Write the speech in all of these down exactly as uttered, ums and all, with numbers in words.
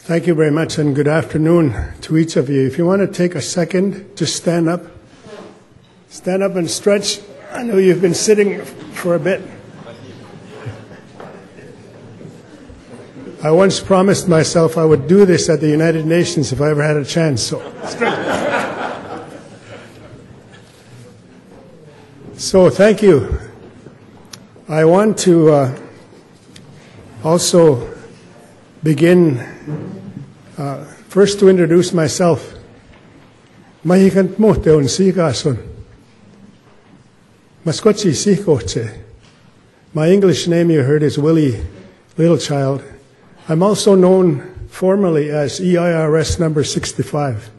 Thank you very much, and good afternoon to each of you. If you want to take a second, just stand up. Stand up and stretch. I know you've been sitting for a bit. I once promised myself I would do this at the United Nations if I ever had a chance, so stretch. So thank you. I want to uh, also begin uh, first to introduce myself. Mahikant mo te on sikason. Maskochi sikoche. My English name you heard is Willie Littlechild. I'm also known formally as E I R S number sixty-five.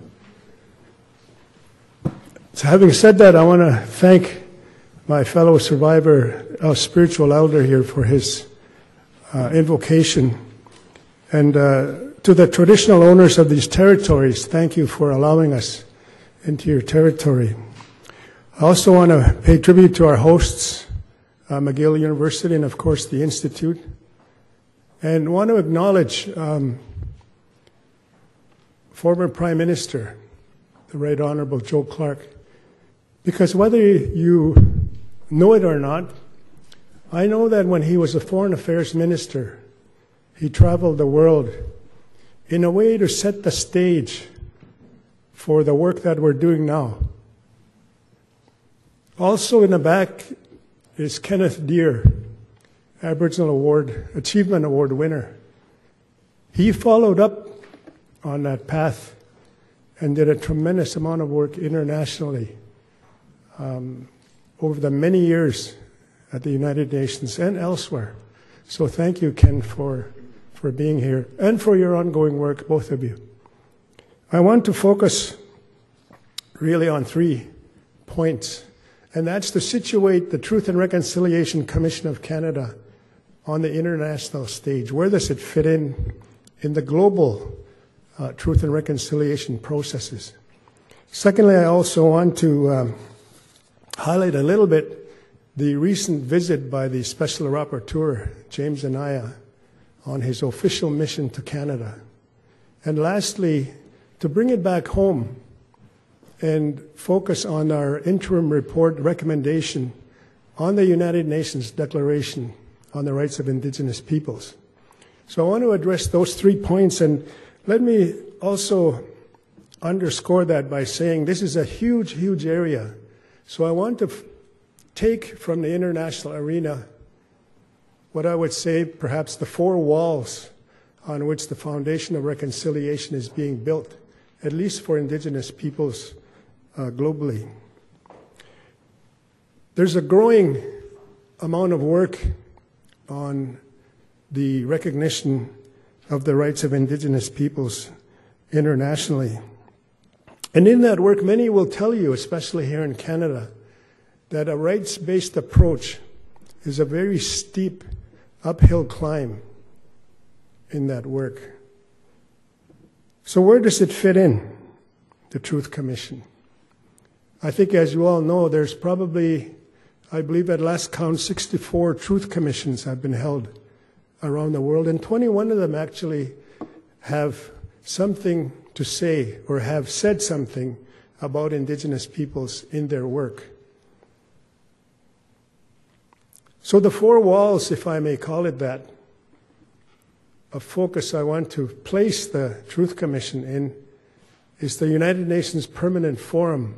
So having said that, I want to thank my fellow survivor, our spiritual elder here, for his uh, invocation. And uh, to the traditional owners of these territories, thank you for allowing us into your territory. I also want to pay tribute to our hosts, uh, McGill University and, of course, the Institute. And want to acknowledge um, former Prime Minister, the Right Honorable Joe Clark, because whether you know it or not, I know that when he was a Foreign Affairs Minister, he traveled the world in a way to set the stage for the work that we're doing now. Also in the back is Kenneth Deere, Aboriginal Award, Achievement Award winner. He followed up on that path and did a tremendous amount of work internationally um, over the many years at the United Nations and elsewhere. So thank you, Ken, for, for being here and for your ongoing work, both of you. I want to focus really on three points, and that's to situate the Truth and Reconciliation Commission of Canada on the international stage. Where does it fit in in the global uh, truth and reconciliation processes? Secondly, I also want to um, highlight a little bit the recent visit by the Special Rapporteur, James Anaya, on his official mission to Canada. And lastly, to bring it back home and focus on our interim report recommendation on the United Nations Declaration on the Rights of Indigenous Peoples. So I want to address those three points, and let me also underscore that by saying this is a huge, huge area. So I want to f- take from the international arena what I would say perhaps the four walls on which the foundation of reconciliation is being built, at least for Indigenous peoples uh, globally. There's a growing amount of work on the recognition of the rights of Indigenous peoples internationally. And in that work, many will tell you, especially here in Canada, that a rights-based approach is a very steep uphill climb in that work. So where does it fit in, the Truth Commission? I think, as you all know, there's probably, I believe at last count, sixty-four Truth Commissions have been held around the world, and twenty-one of them actually have something to say or have said something about Indigenous peoples in their work. So the four walls, if I may call it that, of focus I want to place the Truth Commission in is the United Nations Permanent Forum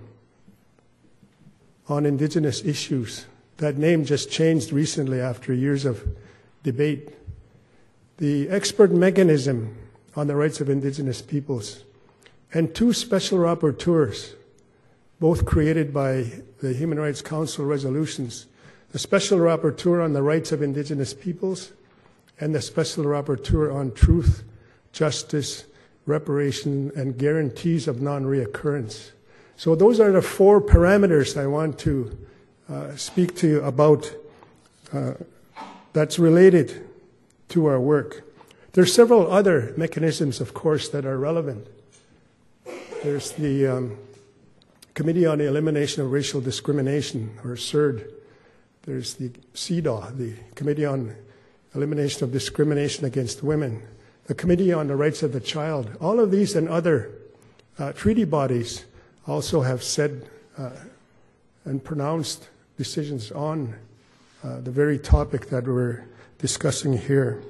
on Indigenous Issues. That name just changed recently after years of debate. The expert mechanism on the rights of Indigenous peoples, and two special rapporteurs, both created by the Human Rights Council resolutions, the Special Rapporteur on the Rights of Indigenous Peoples and the Special Rapporteur on Truth, Justice, Reparation, and Guarantees of Non-Reoccurrence. So those are the four parameters I want to uh, speak to you about uh, that's related to our work. There's several other mechanisms, of course, that are relevant. There's the um, Committee on the Elimination of Racial Discrimination, or C E R D. There's the C E D A W, the Committee on Elimination of Discrimination Against Women. the Committee on the Rights of the Child. All of these and other uh, treaty bodies also have said uh, and pronounced decisions on uh, the very topic that we're discussing here.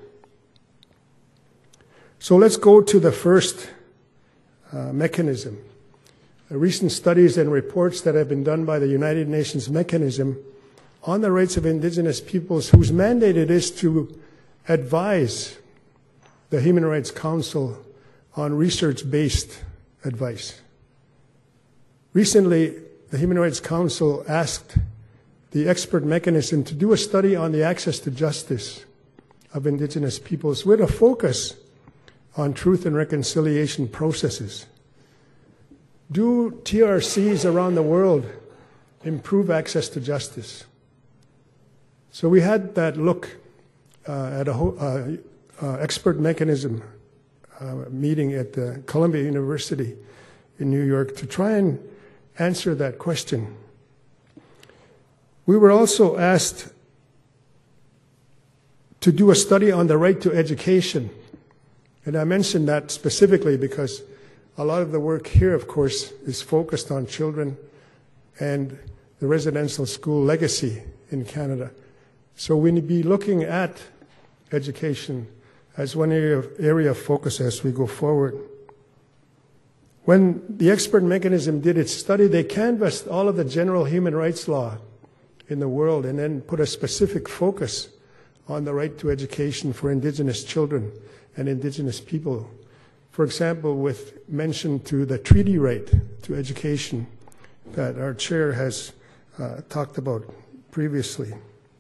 So let's go to the first uh, mechanism. The recent studies and reports that have been done by the United Nations Mechanism on the Rights of Indigenous Peoples, whose mandate it is to advise the Human Rights Council on research-based advice. Recently, the Human Rights Council asked the expert mechanism to do a study on the access to justice of Indigenous peoples with a focus on truth and reconciliation processes. Do T R Cs around the world improve access to justice? So we had that look uh, at a uh, uh, expert mechanism uh, meeting at the Columbia University in New York to try and answer that question. We were also asked to do a study on the right to education. And I mentioned that specifically because a lot of the work here, of course, is focused on children and the residential school legacy in Canada. So we need to be looking at education as one area of, area of focus as we go forward. When the expert mechanism did its study, they canvassed all of the general human rights law in the world and then put a specific focus on the right to education for Indigenous children and Indigenous people. For example, with mention to the treaty right to education that our chair has uh, talked about previously.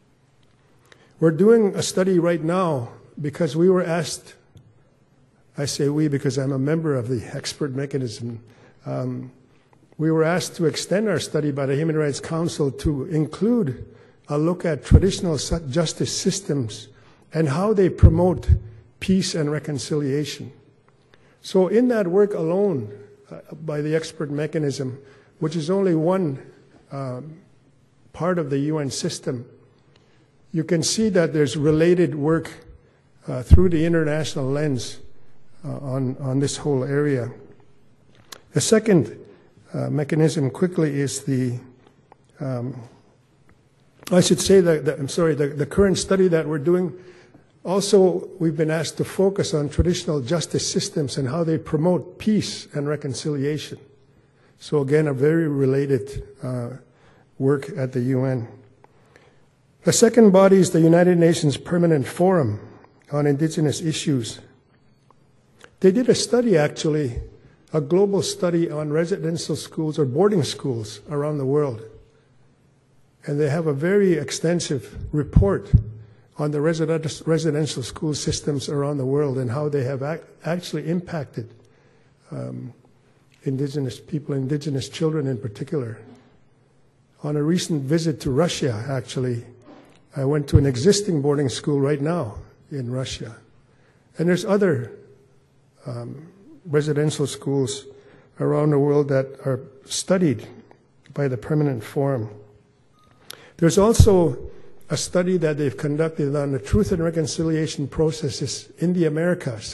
We're doing a study right now because we were asked, I say we because I'm a member of the expert mechanism, um, we were asked to extend our study by the Human Rights Council to include a look at traditional justice systems and how they promote peace and reconciliation. So in that work alone, uh, by the expert mechanism, which is only one um, part of the U N system, you can see that there's related work uh, through the international lens uh, on, on this whole area. The second uh, mechanism quickly is the, um, I should say that, that I'm sorry, the, the current study that we're doing. Also, we've been asked to focus on traditional justice systems and how they promote peace and reconciliation. So again, a very related uh, work at the U N. The second body is the United Nations Permanent Forum on Indigenous Issues. They did a study, actually, a global study on residential schools or boarding schools around the world. And they have a very extensive report on the resident, residential school systems around the world and how they have ac actually impacted um, Indigenous people, Indigenous children in particular. On a recent visit to Russia, actually, I went to an existing boarding school right now in Russia. And there's other um, residential schools around the world that are studied by the Permanent Forum. There's also a study that they've conducted on the truth and reconciliation processes in the Americas.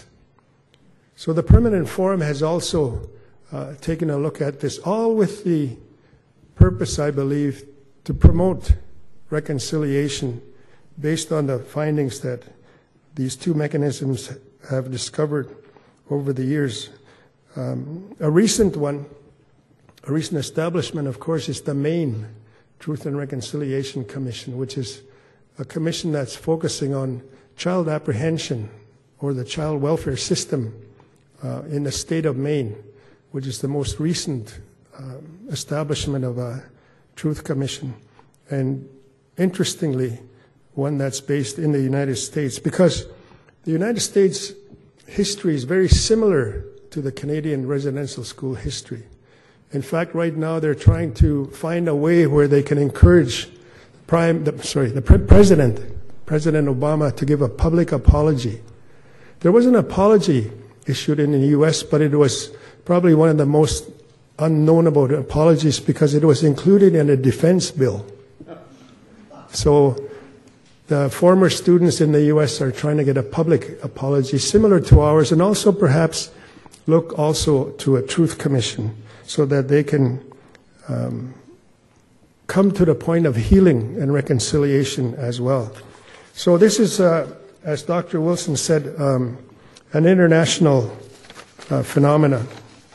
So the Permanent Forum has also uh, taken a look at this, all with the purpose, I believe, to promote reconciliation based on the findings that these two mechanisms have discovered over the years. Um, a recent one, a recent establishment, of course, is the Maine Truth and Reconciliation Commission, which is a commission that's focusing on child apprehension or the child welfare system uh, in the state of Maine, which is the most recent uh, establishment of a truth commission. And interestingly, one that's based in the United States, because the United States history is very similar to the Canadian residential school history. In fact, right now they're trying to find a way where they can encourage Prime, the, sorry, the pre President, President Obama, to give a public apology. There was an apology issued in the U S, but it was probably one of the most unknown about apologies because it was included in a defense bill. So the former students in the U S are trying to get a public apology similar to ours, and also perhaps look also to a truth commission so that they can um, come to the point of healing and reconciliation as well. So this is, uh, as Doctor Wilson said, um, an international uh, phenomenon.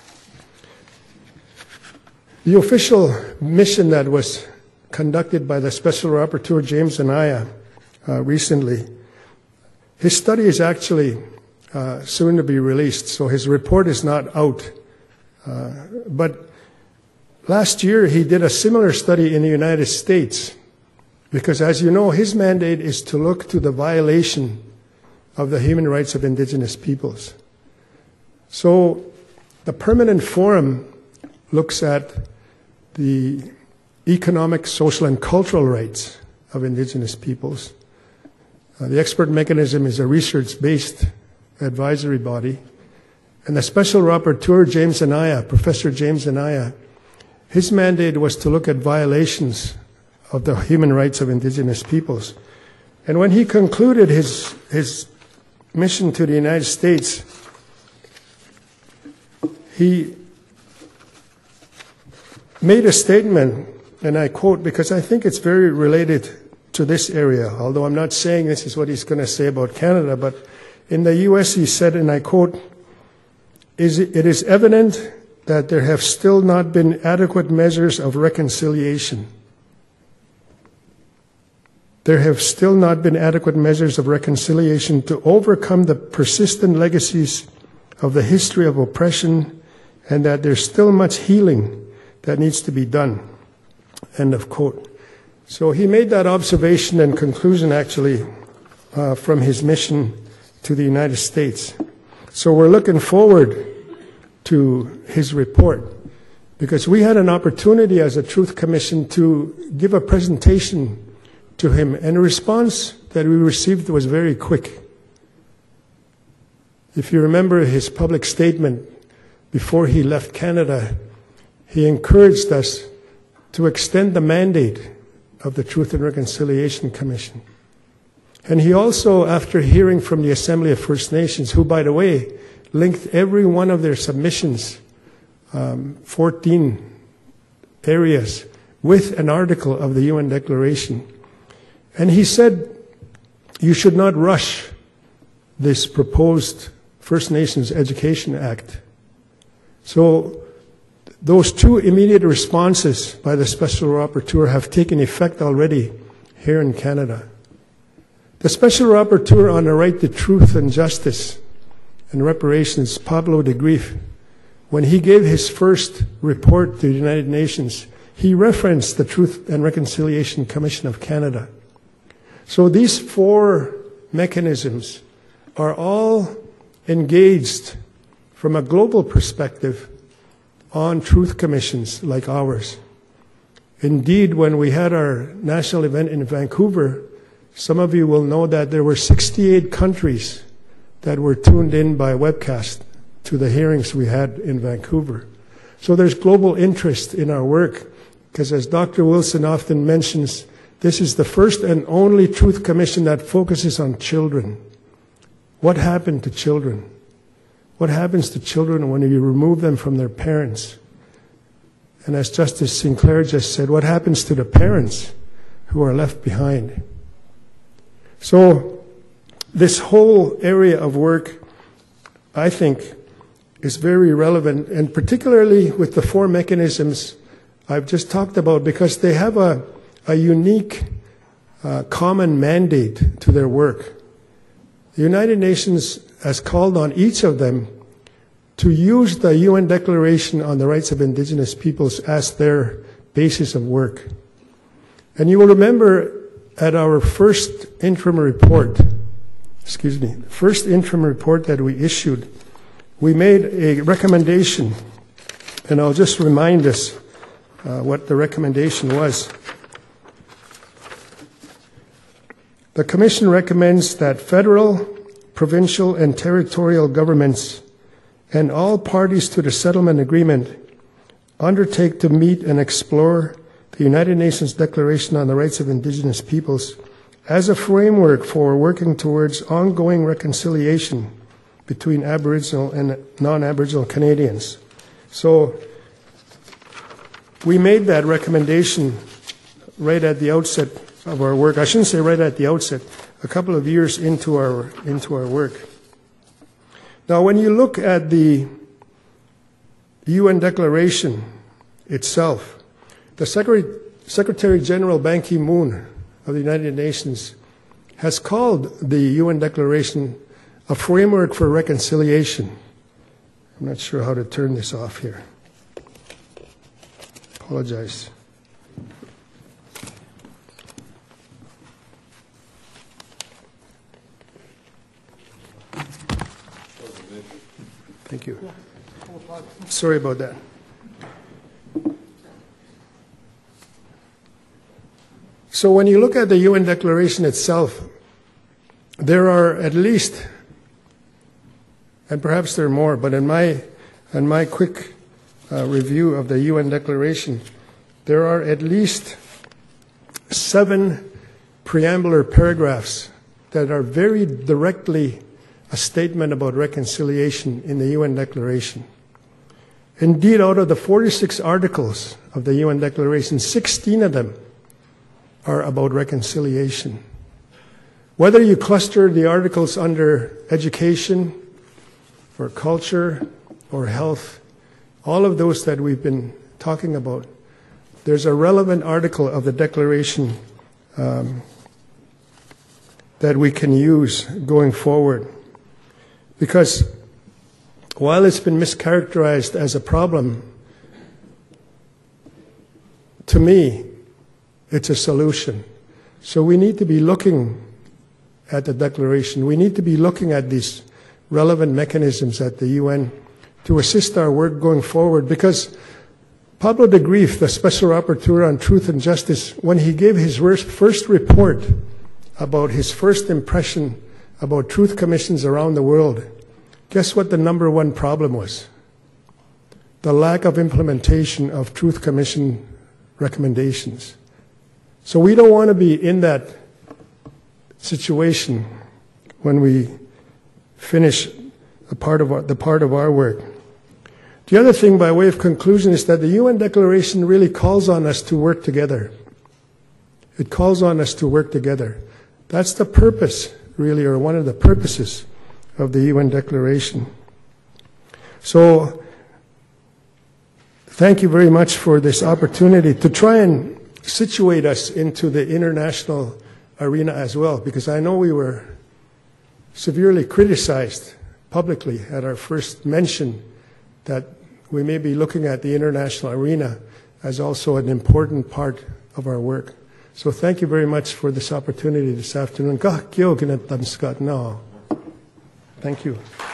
The official mission that was conducted by the Special Rapporteur James Anaya uh, recently, his study is actually uh, soon to be released, so his report is not out. Uh, but last year he did a similar study in the United States, because as you know, his mandate is to look to the violation of the human rights of indigenous peoples. So the Permanent Forum looks at the economic, social, and cultural rights of indigenous peoples. Uh, the expert mechanism is a research-based advisory body. And the Special Rapporteur, James Anaya, Professor James Anaya, his mandate was to look at violations of the human rights of indigenous peoples. And when he concluded his, his mission to the United States, he made a statement, and I quote, because I think it's very related to this area, although I'm not saying this is what he's going to say about Canada, but in the U S he said, and I quote, "Is it, it is evident that there have still not been adequate measures of reconciliation. There have still not been adequate measures of reconciliation to overcome the persistent legacies of the history of oppression, and that there's still much healing that needs to be done." End of quote. So he made that observation and conclusion actually uh, from his mission to the United States. So we're looking forward to his report, because we had an opportunity as a Truth Commission to give a presentation to him, and the response that we received was very quick. If you remember his public statement before he left Canada, he encouraged us to extend the mandate of the Truth and Reconciliation Commission. And he also, after hearing from the Assembly of First Nations, who, by the way, linked every one of their submissions, um, fourteen areas, with an article of the U N Declaration. And he said, you should not rush this proposed First Nations Education Act. So those two immediate responses by the Special Rapporteur have taken effect already here in Canada. The Special Rapporteur on the Right to Truth and Justice and Reparations, Pablo de Grief, when he gave his first report to the United Nations, he referenced the Truth and Reconciliation Commission of Canada. So these four mechanisms are all engaged from a global perspective on truth commissions like ours. Indeed, when we had our national event in Vancouver, some of you will know that there were sixty-eight countries that were tuned in by webcast to the hearings we had in Vancouver. So there's global interest in our work, because as Doctor Wilson often mentions, this is the first and only Truth Commission that focuses on children. What happened to children? What happens to children when you remove them from their parents? And as Justice Sinclair just said, what happens to the parents who are left behind? So this whole area of work, I think, is very relevant, and particularly with the four mechanisms I've just talked about, because they have a, a unique uh, common mandate to their work. The United Nations has called on each of them to use the U N Declaration on the Rights of Indigenous Peoples as their basis of work. And you will remember at our first interim report, excuse me, first interim report that we issued, we made a recommendation, and I'll just remind us uh, what the recommendation was. The Commission recommends that federal, provincial, and territorial governments and all parties to the settlement agreement undertake to meet and explore the United Nations Declaration on the Rights of Indigenous Peoples as a framework for working towards ongoing reconciliation between Aboriginal and non-Aboriginal Canadians. So we made that recommendation right at the outset of our work. I shouldn't say right at the outset, a couple of years into our, into our work. Now, when you look at the U N Declaration itself, the Secretary, Secretary General Ban Ki-moon of the United Nations has called the U N Declaration a framework for reconciliation. I'm not sure how to turn this off here. Apologize. Thank you. Sorry about that. So when you look at the U N Declaration itself, there are at least, and perhaps there are more, but in my, in my quick uh, review of the U N Declaration, there are at least seven preambular paragraphs that are very directly a statement about reconciliation in the U N Declaration. Indeed, out of the forty-six articles of the U N Declaration, sixteen of them are about reconciliation. Whether you cluster the articles under education, or culture, or health, all of those that we've been talking about, there's a relevant article of the Declaration um, that we can use going forward. Because while it's been mischaracterized as a problem, to me, it's a solution. So we need to be looking at the Declaration. We need to be looking at these relevant mechanisms at the U N to assist our work going forward. Because Pablo de Greiff, the Special Rapporteur on Truth and Justice, when he gave his first report about his first impression about truth commissions around the world, guess what the number one problem was? The lack of implementation of Truth Commission recommendations. So we don't want to be in that situation when we finish a part of our, the part of our work. The other thing, by way of conclusion, is that the U N Declaration really calls on us to work together. It calls on us to work together. That's the purpose, really, or one of the purposes of the U N Declaration. So, thank you very much for this opportunity to try and situate us into the international arena as well, because I know we were severely criticized publicly at our first mention that we may be looking at the international arena as also an important part of our work. So thank you very much for this opportunity this afternoon. Thank you.